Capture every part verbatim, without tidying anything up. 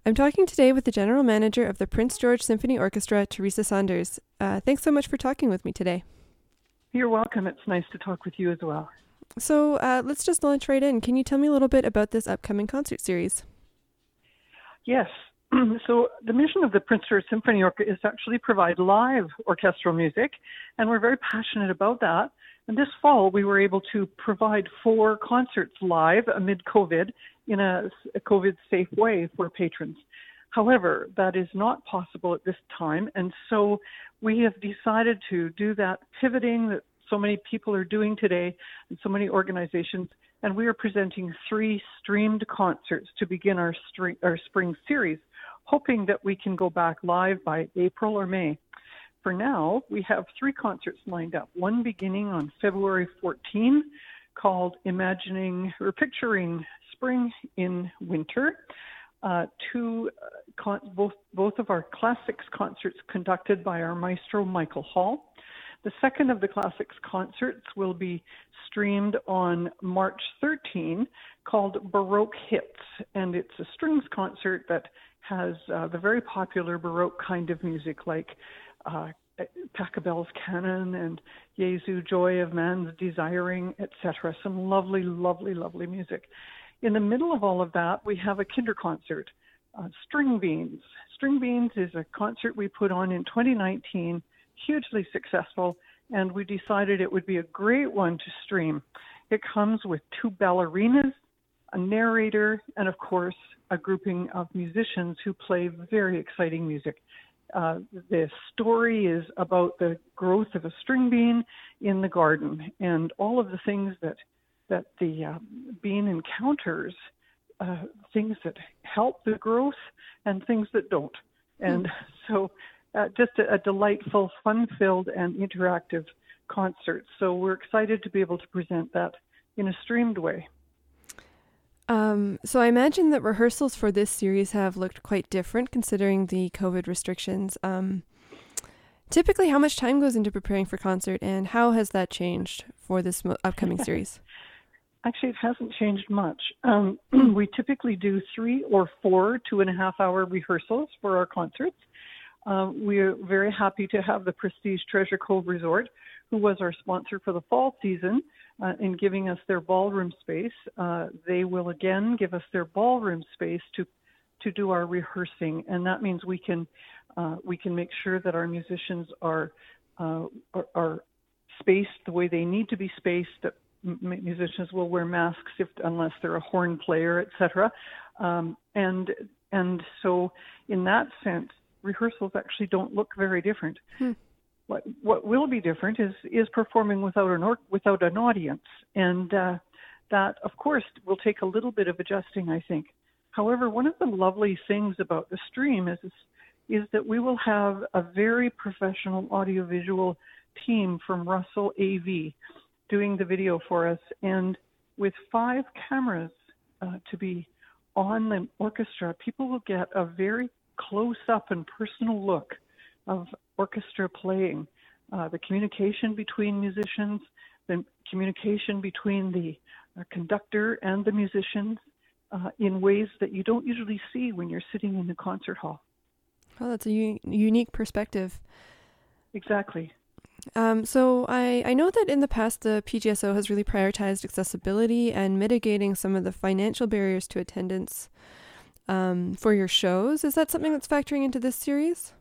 I'm talking today with the General Manager of the Prince George Symphony Orchestra, Teresa Saunders. Uh, thanks so much for talking with me today. You're welcome. It's nice to talk with you as well. So uh, let's just launch right in. Can you tell me a little bit about this upcoming concert series? Yes. So the mission of the Prince George Symphony Orchestra is to actually provide live orchestral music, and we're very passionate about that. And this fall, we were able to provide four concerts live amid COVID in a, a COVID-safe way for patrons. However, that is not possible at this time, and so we have decided to do that pivoting that so many people are doing today and so many organizations, and we are presenting three streamed concerts to begin our, string, our spring series, hoping that we can go back live by April or May. For now, we have three concerts lined up, one beginning on February fourteenth called Imagining or Picturing Spring in Winter. Uh, two, uh, con- both, both of our classics concerts conducted by our maestro Michael Hall. The second of the classics concerts will be streamed on March thirteenth called Baroque Hits, and it's a strings concert that has uh, the very popular Baroque kind of music like uh, Pachelbel's Canon and Jesu, Joy of Man's Desiring, et cetera. Some lovely, lovely, lovely music. In the middle of all of that, we have a Kinder concert, uh, String Beans. String Beans is a concert we put on in twenty nineteen, hugely successful, and we decided it would be a great one to stream. It comes with two ballerinas, a narrator, and of course, a grouping of musicians who play very exciting music. Uh, the story is about the growth of a string bean in the garden and all of the things that that the uh, bean encounters, uh, things that help the growth and things that don't. And mm. so uh, just a, a delightful, fun-filled and interactive concert. So we're excited to be able to present that in a streamed way. Um, so I imagine that rehearsals for this series have looked quite different considering the COVID restrictions. Um, typically, how much time goes into preparing for concert, and how has that changed for this mo- upcoming series? Actually, it hasn't changed much. Um, we typically do three or four two and a half hour rehearsals for our concerts. Uh, we're very happy to have the Prestige Treasure Cove Resort, who was our sponsor for the fall season, uh, in giving us their ballroom space. Uh, they will again give us their ballroom space to to do our rehearsing, and that means we can uh, we can make sure that our musicians are, uh, are are spaced the way they need to be spaced. That musicians will wear masks if unless they're a horn player, et cetera. Um, and and so in that sense, rehearsals actually don't look very different. Hmm. What what will be different is is performing without an or, without an audience, and uh, that of course will take a little bit of adjusting, I think. However, one of the lovely things about the stream is is that we will have a very professional audiovisual team from Russell A V doing the video for us, and with five cameras uh, to be on the orchestra, people will get a very close-up and personal look of orchestra playing, uh, the communication between musicians, the communication between the uh, conductor and the musicians uh, in ways that you don't usually see when you're sitting in the concert hall. Oh, that's a u- unique perspective. Exactly. Um, so I, I know that in the past, the P G S O has really prioritized accessibility and mitigating some of the financial barriers to attendance um, for your shows. Is that something that's factoring into this series?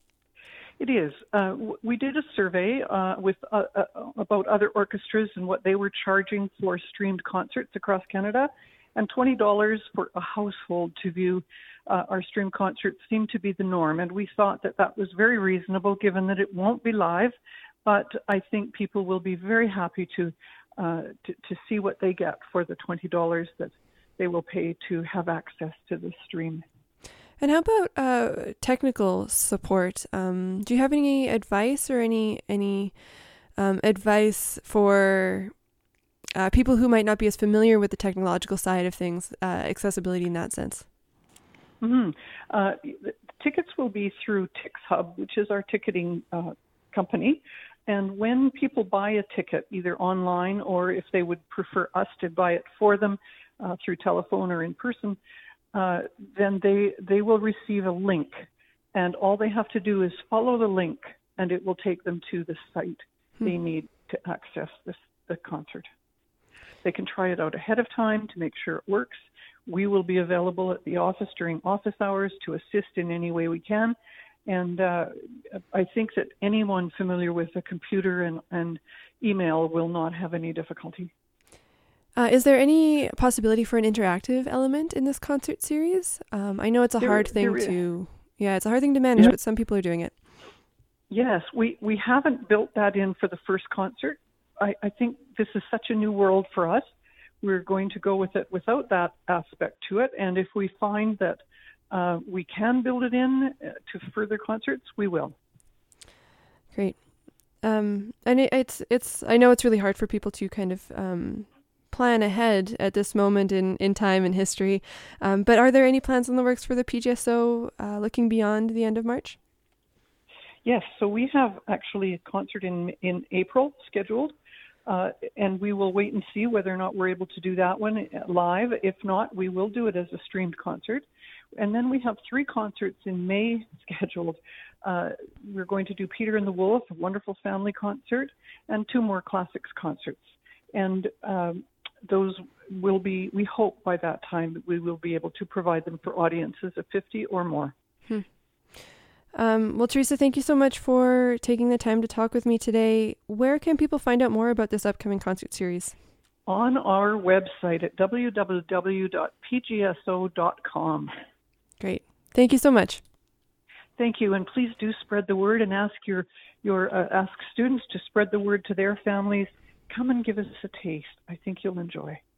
It is. Uh, w- we did a survey uh, with uh, uh, about other orchestras and what they were charging for streamed concerts across Canada, and twenty dollars for a household to view uh, our stream concerts seemed to be the norm, and we thought that that was very reasonable given that it won't be live, but I think people will be very happy to uh, to, to see what they get for the twenty dollars that they will pay to have access to the stream. And how about uh, technical support? Um, do you have any advice or any any um, advice for uh, people who might not be as familiar with the technological side of things, uh, accessibility in that sense? Mm-hmm. Uh, the tickets will be through TixHub, which is our ticketing uh, company. And when people buy a ticket, either online or if they would prefer us to buy it for them uh, through telephone or in person, uh, then they they will receive a link, and all they have to do is follow the link, and it will take them to the site hmm. they need to access this the concert. They can try it out ahead of time to make sure it works. We will be available at the office during office hours to assist in any way we can. And uh, I think that anyone familiar with a computer and, and email will not have any difficulty. Uh, is there any possibility for an interactive element in this concert series? Um, I know it's a there, hard thing to, yeah, it's a hard thing to manage, yeah. but some people are doing it. Yes, we, we haven't built that in for the first concert. I, I think this is such a new world for us. We're going to go with it without that aspect to it. And if we find that uh, we can build it in to further concerts, we will. Great. Um, and it, it's, it's, I know it's really hard for people to kind of um, plan ahead at this moment in, in time and history. Um, but are there any plans in the works for the P G S O uh, looking beyond the end of March? Yes. So we have actually a concert in, in April scheduled. Uh, and we will wait and see whether or not we're able to do that one live. If not, we will do it as a streamed concert. And then we have three concerts in May scheduled. Uh, we're going to do Peter and the Wolf, a wonderful family concert, and two more classics concerts. And um, those will be, we hope by that time that we will be able to provide them for audiences of fifty or more. Hmm. Um, well, Teresa, thank you so much for taking the time to talk with me today. Where can people find out more about this upcoming concert series? On our website at w w w dot p g s o dot com. Great. Thank you so much. Thank you. And please do spread the word and ask your, your uh, ask students to spread the word to their families. Come and give us a taste. I think you'll enjoy.